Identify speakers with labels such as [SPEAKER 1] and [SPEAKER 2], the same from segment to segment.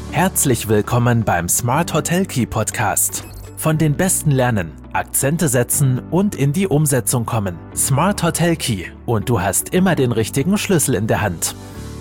[SPEAKER 1] Herzlich willkommen beim Smart Hotel Key Podcast. Von den Besten lernen, Akzente setzen und in die Umsetzung kommen. Smart Hotel Key und du hast immer den richtigen Schlüssel in der Hand.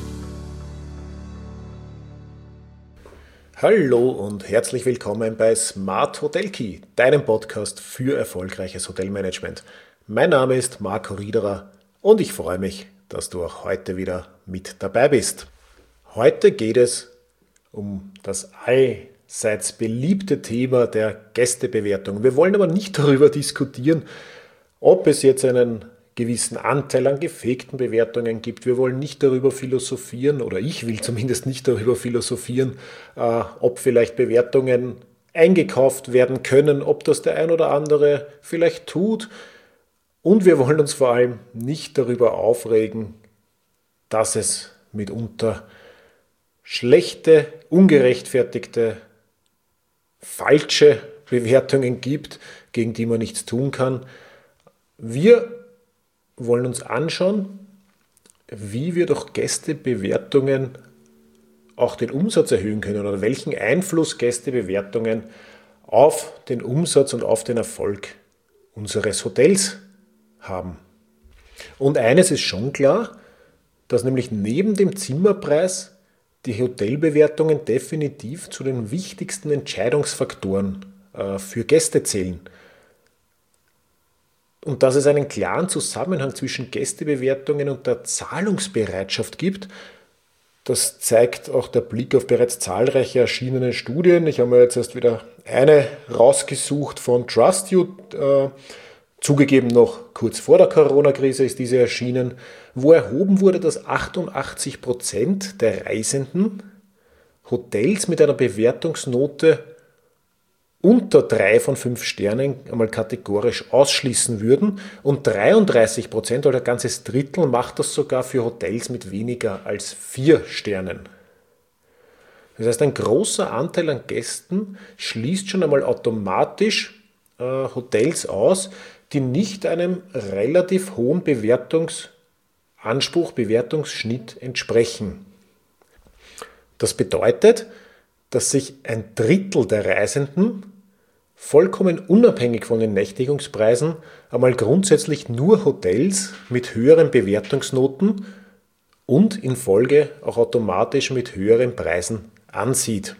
[SPEAKER 2] Hallo und herzlich willkommen bei Smart Hotel Key, deinem Podcast für erfolgreiches Hotelmanagement. Mein Name ist Marco Riederer und ich freue mich, dass du auch heute wieder mit dabei bist. Heute geht es um das allseits beliebte Thema der Gästebewertung. Wir wollen aber nicht darüber diskutieren, ob es jetzt einen gewissen Anteil an gefakten Bewertungen gibt. Wir wollen nicht darüber philosophieren, oder ich will zumindest nicht darüber philosophieren, ob vielleicht Bewertungen eingekauft werden können, ob das der ein oder andere vielleicht tut. Und wir wollen uns vor allem nicht darüber aufregen, dass es mitunter schlechte, ungerechtfertigte, falsche Bewertungen gibt, gegen die man nichts tun kann. Wir wollen uns anschauen, wie wir durch Gästebewertungen auch den Umsatz erhöhen können oder welchen Einfluss Gästebewertungen auf den Umsatz und auf den Erfolg unseres Hotels haben. Und eines ist schon klar, dass nämlich neben dem Zimmerpreis die Hotelbewertungen definitiv zu den wichtigsten Entscheidungsfaktoren für Gäste zählen. Und dass es einen klaren Zusammenhang zwischen Gästebewertungen und der Zahlungsbereitschaft gibt, das zeigt auch der Blick auf bereits zahlreiche erschienene Studien. Ich habe mir jetzt erst wieder eine rausgesucht von TrustYou, zugegeben noch kurz vor der Corona-Krise ist diese erschienen, wo erhoben wurde, dass 88% der Reisenden Hotels mit einer Bewertungsnote unter 3 von 5 Sternen einmal kategorisch ausschließen würden und 33%, oder ein ganzes Drittel, macht das sogar für Hotels mit weniger als 4 Sternen. Das heißt, ein großer Anteil an Gästen schließt schon einmal automatisch Hotels aus, die nicht einem relativ hohen Bewertungsanspruch, Bewertungsschnitt entsprechen. Das bedeutet, dass sich ein Drittel der Reisenden vollkommen unabhängig von den Nächtigungspreisen einmal grundsätzlich nur Hotels mit höheren Bewertungsnoten und in Folge auch automatisch mit höheren Preisen ansieht.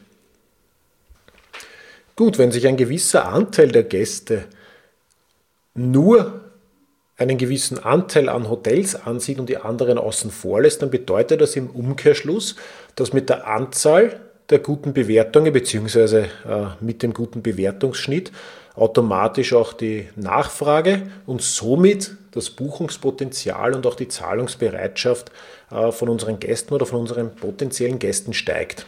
[SPEAKER 2] Gut, wenn sich ein gewisser Anteil der Gäste nur einen gewissen Anteil an Hotels ansieht und die anderen außen vor lässt, dann bedeutet das im Umkehrschluss, dass mit der Anzahl der guten Bewertungen bzw. mit dem guten Bewertungsschnitt automatisch auch die Nachfrage und somit das Buchungspotenzial und auch die Zahlungsbereitschaft von unseren Gästen oder von unseren potenziellen Gästen steigt.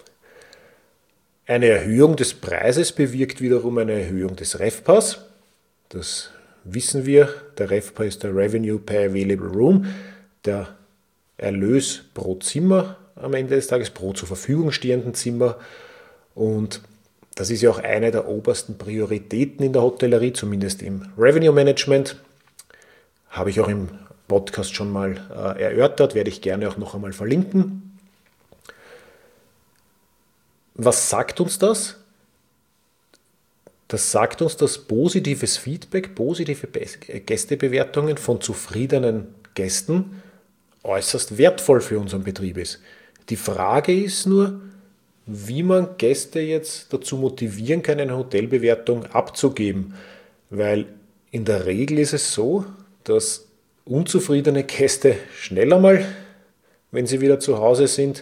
[SPEAKER 2] Eine Erhöhung des Preises bewirkt wiederum eine Erhöhung des RevPARs. Das wissen wir, der RevPAR ist der Revenue per Available Room, der Erlös pro Zimmer am Ende des Tages, pro zur Verfügung stehenden Zimmer. Und das ist ja auch eine der obersten Prioritäten in der Hotellerie, zumindest im Revenue Management. Habe ich auch im Podcast schon mal erörtert, werde ich gerne auch noch einmal verlinken. Was sagt uns das? Das sagt uns, dass positives Feedback, positive Gästebewertungen von zufriedenen Gästen äußerst wertvoll für unseren Betrieb ist. Die Frage ist nur, wie man Gäste jetzt dazu motivieren kann, eine Hotelbewertung abzugeben. Weil in der Regel ist es so, dass unzufriedene Gäste schneller mal, wenn sie wieder zu Hause sind,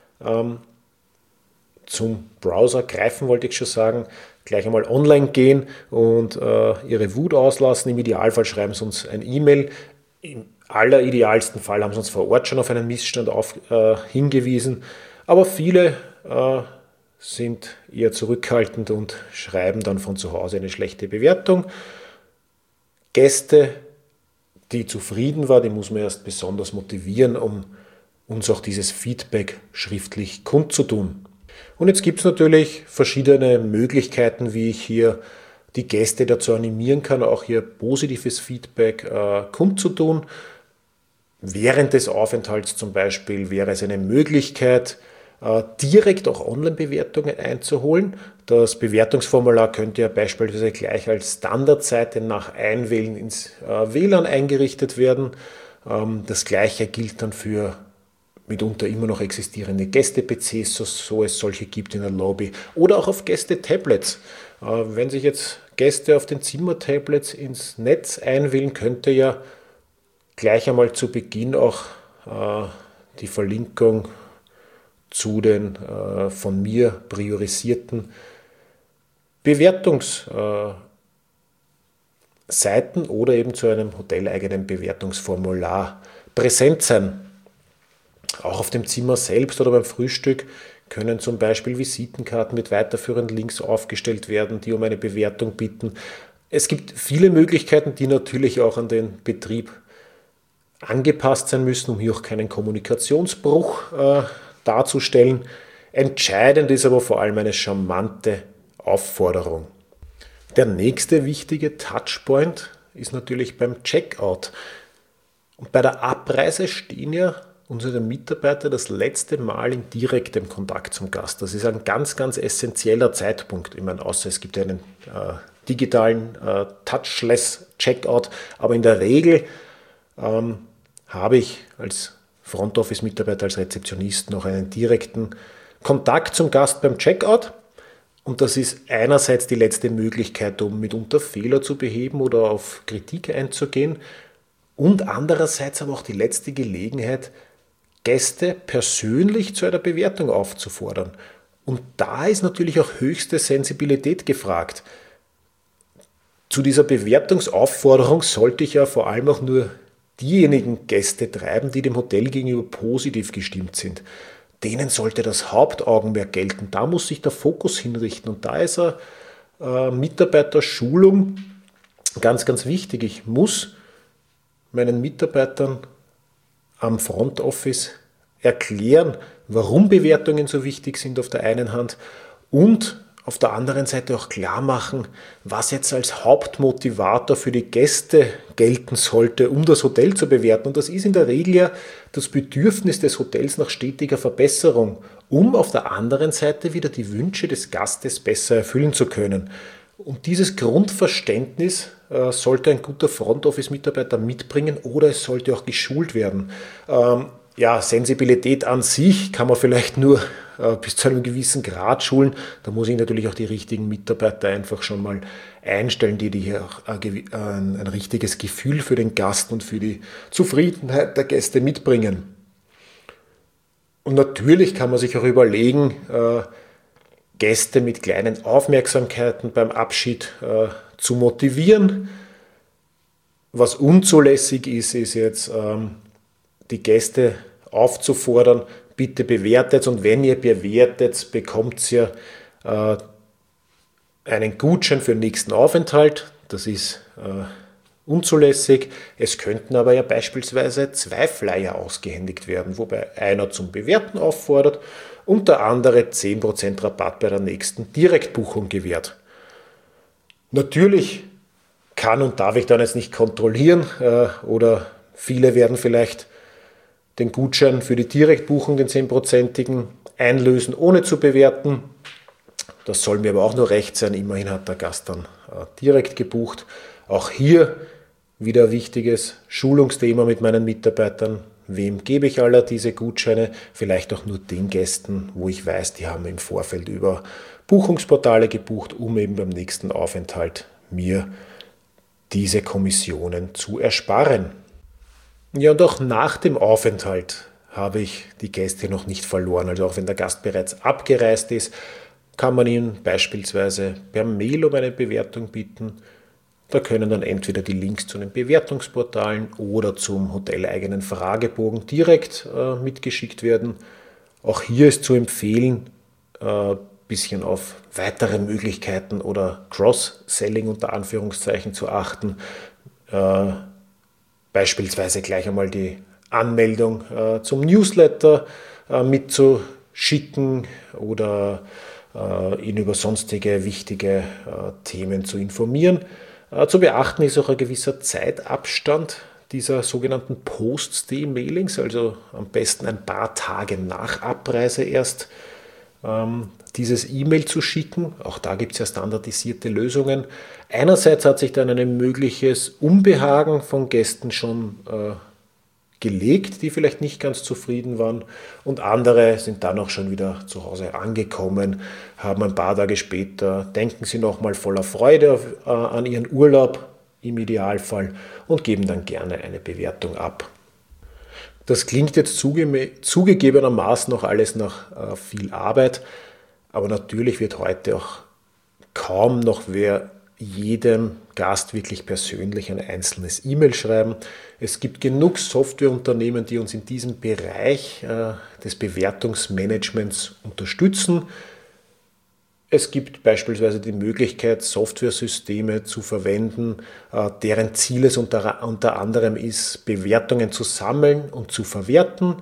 [SPEAKER 2] zum Browser greifen, wollte ich schon sagen, gleich einmal online gehen und ihre Wut auslassen. Im Idealfall schreiben sie uns ein E-Mail. Im alleridealsten Fall haben sie uns vor Ort schon auf einen Missstand hingewiesen. Aber viele sind eher zurückhaltend und schreiben dann von zu Hause eine schlechte Bewertung. Gäste, die zufrieden waren, die muss man erst besonders motivieren, um uns auch dieses Feedback schriftlich kundzutun. Und jetzt gibt es natürlich verschiedene Möglichkeiten, wie ich hier die Gäste dazu animieren kann, auch hier positives Feedback kundzutun. Während des Aufenthalts zum Beispiel wäre es eine Möglichkeit, direkt auch Online-Bewertungen einzuholen. Das Bewertungsformular könnte ja beispielsweise gleich als Standardseite nach Einwählen ins WLAN eingerichtet werden. Das Gleiche gilt dann für mitunter immer noch existierende Gäste-PCs, so es solche gibt in der Lobby, oder auch auf Gäste-Tablets. Wenn sich jetzt Gäste auf den Zimmer-Tablets ins Netz einwählen, könnte ja gleich einmal zu Beginn auch die Verlinkung zu den von mir priorisierten Bewertungsseiten oder eben zu einem hoteleigenen Bewertungsformular präsent sein. Auch auf dem Zimmer selbst oder beim Frühstück können zum Beispiel Visitenkarten mit weiterführenden Links aufgestellt werden, die um eine Bewertung bitten. Es gibt viele Möglichkeiten, die natürlich auch an den Betrieb angepasst sein müssen, um hier auch keinen Kommunikationsbruch darzustellen. Entscheidend ist aber vor allem eine charmante Aufforderung. Der nächste wichtige Touchpoint ist natürlich beim Checkout. Und bei der Abreise stehen ja unsere Mitarbeiter das letzte Mal in direktem Kontakt zum Gast. Das ist ein ganz, ganz essentieller Zeitpunkt. Ich meine, außer es gibt einen digitalen Touchless Checkout, aber in der Regel habe ich als Front Office Mitarbeiter, als Rezeptionist noch einen direkten Kontakt zum Gast beim Checkout. Und das ist einerseits die letzte Möglichkeit, um mitunter Fehler zu beheben oder auf Kritik einzugehen. Und andererseits aber auch die letzte Gelegenheit, Gäste persönlich zu einer Bewertung aufzufordern. Und da ist natürlich auch höchste Sensibilität gefragt. Zu dieser Bewertungsaufforderung sollte ich ja vor allem auch nur diejenigen Gäste treiben, die dem Hotel gegenüber positiv gestimmt sind. Denen sollte das Hauptaugenmerk gelten. Da muss sich der Fokus hinrichten. Und da ist Mitarbeiterschulung ganz, ganz wichtig. Ich muss meinen Mitarbeitern am Front Office erklären, warum Bewertungen so wichtig sind auf der einen Hand und auf der anderen Seite auch klar machen, was jetzt als Hauptmotivator für die Gäste gelten sollte, um das Hotel zu bewerten. Und das ist in der Regel ja das Bedürfnis des Hotels nach stetiger Verbesserung, um auf der anderen Seite wieder die Wünsche des Gastes besser erfüllen zu können. Und dieses Grundverständnis sollte ein guter Front-Office-Mitarbeiter mitbringen oder es sollte auch geschult werden. Sensibilität an sich kann man vielleicht nur bis zu einem gewissen Grad schulen. Da muss ich natürlich auch die richtigen Mitarbeiter einfach schon mal einstellen, die hier auch ein richtiges Gefühl für den Gast und für die Zufriedenheit der Gäste mitbringen. Und natürlich kann man sich auch überlegen, Gäste mit kleinen Aufmerksamkeiten beim Abschied zu motivieren. Was unzulässig ist, ist jetzt die Gäste aufzufordern, bitte bewertet, und wenn ihr bewertet, bekommt ihr einen Gutschein für den nächsten Aufenthalt. Das ist unzulässig. Es könnten aber ja beispielsweise 2 Flyer ausgehändigt werden, wobei einer zum Bewerten auffordert und der andere 10% Rabatt bei der nächsten Direktbuchung gewährt. Natürlich kann und darf ich dann jetzt nicht kontrollieren oder viele werden vielleicht den Gutschein für die Direktbuchung, den 10%igen, einlösen, ohne zu bewerten. Das soll mir aber auch nur recht sein. Immerhin hat der Gast dann direkt gebucht. Auch hier wieder ein wichtiges Schulungsthema mit meinen Mitarbeitern. Wem gebe ich alle diese Gutscheine? Vielleicht auch nur den Gästen, wo ich weiß, die haben im Vorfeld über Buchungsportale gebucht, um eben beim nächsten Aufenthalt mir diese Kommissionen zu ersparen. Ja, und auch nach dem Aufenthalt habe ich die Gäste noch nicht verloren. Also auch wenn der Gast bereits abgereist ist, kann man ihm beispielsweise per Mail um eine Bewertung bitten. Da können dann entweder die Links zu den Bewertungsportalen oder zum hoteleigenen Fragebogen direkt mitgeschickt werden. Auch hier ist zu empfehlen, ein bisschen auf weitere Möglichkeiten oder Cross-Selling unter Anführungszeichen zu achten. Beispielsweise gleich einmal die Anmeldung zum Newsletter mitzuschicken oder ihn über sonstige wichtige Themen zu informieren. Zu beachten ist auch ein gewisser Zeitabstand dieser sogenannten Post-Stay-Mailings, also am besten ein paar Tage nach Abreise erst dieses E-Mail zu schicken. Auch da gibt es ja standardisierte Lösungen. Einerseits hat sich dann ein mögliches Unbehagen von Gästen schon gelegt, die vielleicht nicht ganz zufrieden waren, und andere sind dann auch schon wieder zu Hause angekommen, haben ein paar Tage später, denken sie nochmal voller Freude an ihren Urlaub im Idealfall und geben dann gerne eine Bewertung ab. Das klingt jetzt zugegebenermaßen noch alles nach viel Arbeit, aber natürlich wird heute auch kaum noch wer jedem Gast wirklich persönlich ein einzelnes E-Mail schreiben. Es gibt genug Softwareunternehmen, die uns in diesem Bereich des Bewertungsmanagements unterstützen. Es gibt beispielsweise die Möglichkeit, Softwaresysteme zu verwenden, deren Ziel es unter anderem ist, Bewertungen zu sammeln und zu verwerten,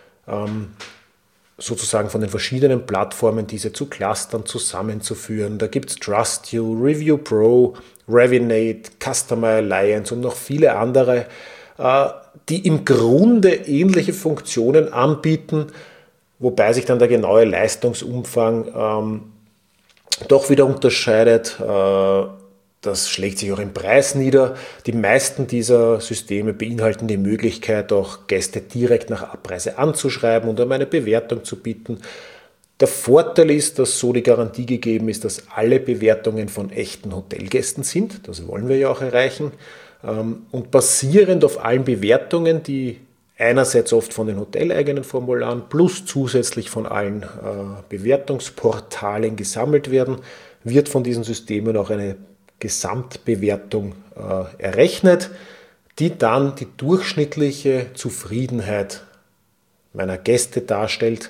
[SPEAKER 2] sozusagen von den verschiedenen Plattformen diese zu Clustern zusammenzuführen. Da gibt es Trustio, Review Pro, Revinate, Customer Alliance und noch viele andere, die im Grunde ähnliche Funktionen anbieten, wobei sich dann der genaue Leistungsumfang doch wieder unterscheidet. Das schlägt sich auch im Preis nieder. Die meisten dieser Systeme beinhalten die Möglichkeit, auch Gäste direkt nach Abreise anzuschreiben und um eine Bewertung zu bieten. Der Vorteil ist, dass so die Garantie gegeben ist, dass alle Bewertungen von echten Hotelgästen sind. Das wollen wir ja auch erreichen. Und basierend auf allen Bewertungen, die einerseits oft von den hoteleigenen Formularen plus zusätzlich von allen Bewertungsportalen gesammelt werden, wird von diesen Systemen auch eine Gesamtbewertung errechnet, die dann die durchschnittliche Zufriedenheit meiner Gäste darstellt.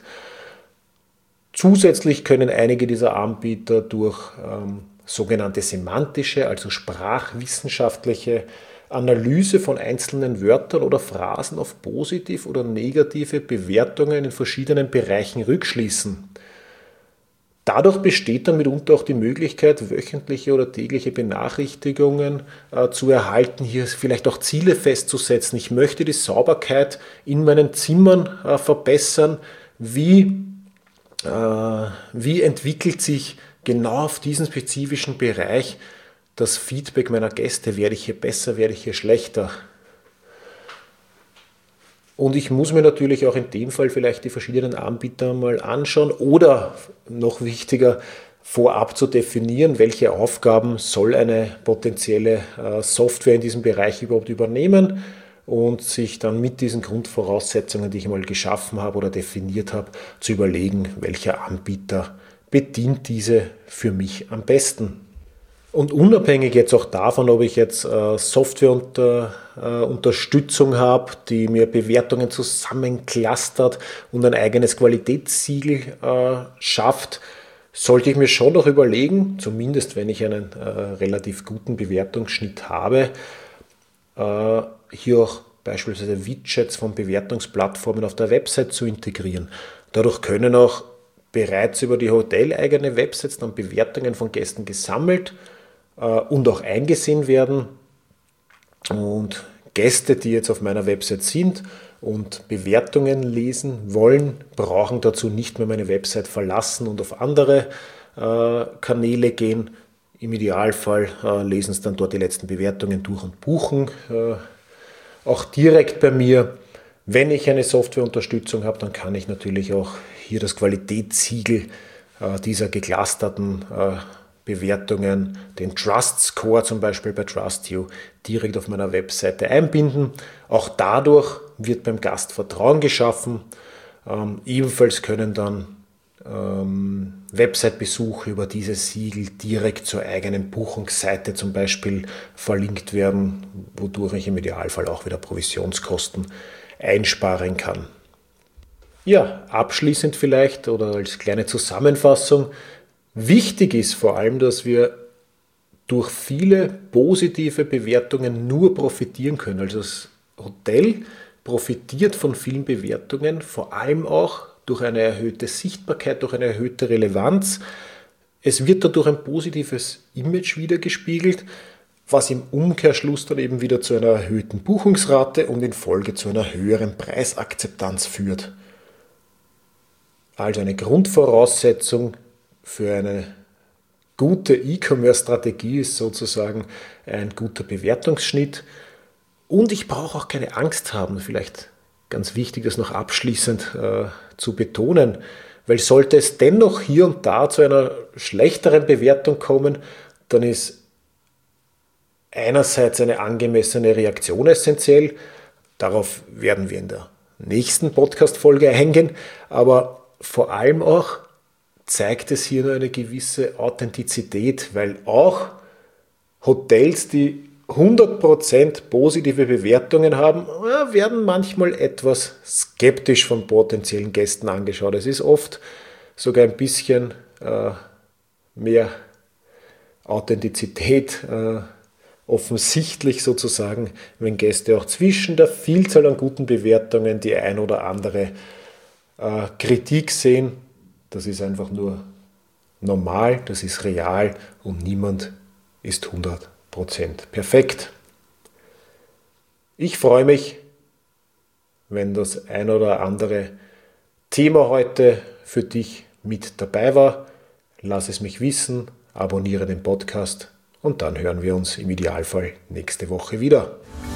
[SPEAKER 2] Zusätzlich können einige dieser Anbieter durch sogenannte semantische, also sprachwissenschaftliche Analyse von einzelnen Wörtern oder Phrasen auf positiv oder negative Bewertungen in verschiedenen Bereichen rückschließen. Dadurch besteht dann mitunter auch die Möglichkeit, wöchentliche oder tägliche Benachrichtigungen zu erhalten, hier vielleicht auch Ziele festzusetzen. Ich möchte die Sauberkeit in meinen Zimmern verbessern. Wie entwickelt sich genau auf diesen spezifischen Bereich das Feedback meiner Gäste? Werde ich hier besser, werde ich hier schlechter? Und ich muss mir natürlich auch in dem Fall vielleicht die verschiedenen Anbieter mal anschauen oder noch wichtiger, vorab zu definieren, welche Aufgaben soll eine potenzielle Software in diesem Bereich überhaupt übernehmen und sich dann mit diesen Grundvoraussetzungen, die ich mal geschaffen habe oder definiert habe, zu überlegen, welcher Anbieter bedient diese für mich am besten. Und unabhängig jetzt auch davon, ob ich jetzt Softwareunterstützung habe, die mir Bewertungen zusammenclustert und ein eigenes Qualitätssiegel schafft, sollte ich mir schon noch überlegen, zumindest wenn ich einen relativ guten Bewertungsschnitt habe, hier auch beispielsweise Widgets von Bewertungsplattformen auf der Website zu integrieren. Dadurch können auch bereits über die hoteleigene Website dann Bewertungen von Gästen gesammelt und auch eingesehen werden. Und Gäste, die jetzt auf meiner Website sind und Bewertungen lesen wollen, brauchen dazu nicht mehr meine Website verlassen und auf andere Kanäle gehen. Im Idealfall lesen sie dann dort die letzten Bewertungen durch und buchen auch direkt bei mir. Wenn ich eine Softwareunterstützung habe, dann kann ich natürlich auch hier das Qualitätssiegel dieser geclusterten Bewertungen, den Trust Score zum Beispiel bei Trustio, direkt auf meiner Webseite einbinden. Auch dadurch wird beim Gast Vertrauen geschaffen. Ebenfalls können dann Website-Besuche über dieses Siegel direkt zur eigenen Buchungsseite zum Beispiel verlinkt werden, wodurch ich im Idealfall auch wieder Provisionskosten einsparen kann. Ja, abschließend vielleicht oder als kleine Zusammenfassung: Wichtig ist vor allem, dass wir durch viele positive Bewertungen nur profitieren können. Also das Hotel profitiert von vielen Bewertungen, vor allem auch durch eine erhöhte Sichtbarkeit, durch eine erhöhte Relevanz. Es wird dadurch ein positives Image wiedergespiegelt, was im Umkehrschluss dann eben wieder zu einer erhöhten Buchungsrate und in Folge zu einer höheren Preisakzeptanz führt. Also eine Grundvoraussetzung für eine gute E-Commerce-Strategie ist sozusagen ein guter Bewertungsschnitt. Und ich brauche auch keine Angst haben, vielleicht ganz wichtig, das noch abschließend zu betonen, weil sollte es dennoch hier und da zu einer schlechteren Bewertung kommen, dann ist einerseits eine angemessene Reaktion essentiell. Darauf werden wir in der nächsten Podcast-Folge eingehen, aber vor allem auch zeigt es hier nur eine gewisse Authentizität, weil auch Hotels, die 100% positive Bewertungen haben, werden manchmal etwas skeptisch von potenziellen Gästen angeschaut. Es ist oft sogar ein bisschen mehr Authentizität offensichtlich sozusagen, wenn Gäste auch zwischen der Vielzahl an guten Bewertungen die ein oder andere Kritik sehen. Das ist einfach nur normal, das ist real und niemand ist 100% perfekt. Ich freue mich, wenn das ein oder andere Thema heute für dich mit dabei war. Lass es mich wissen, abonniere den Podcast und dann hören wir uns im Idealfall nächste Woche wieder.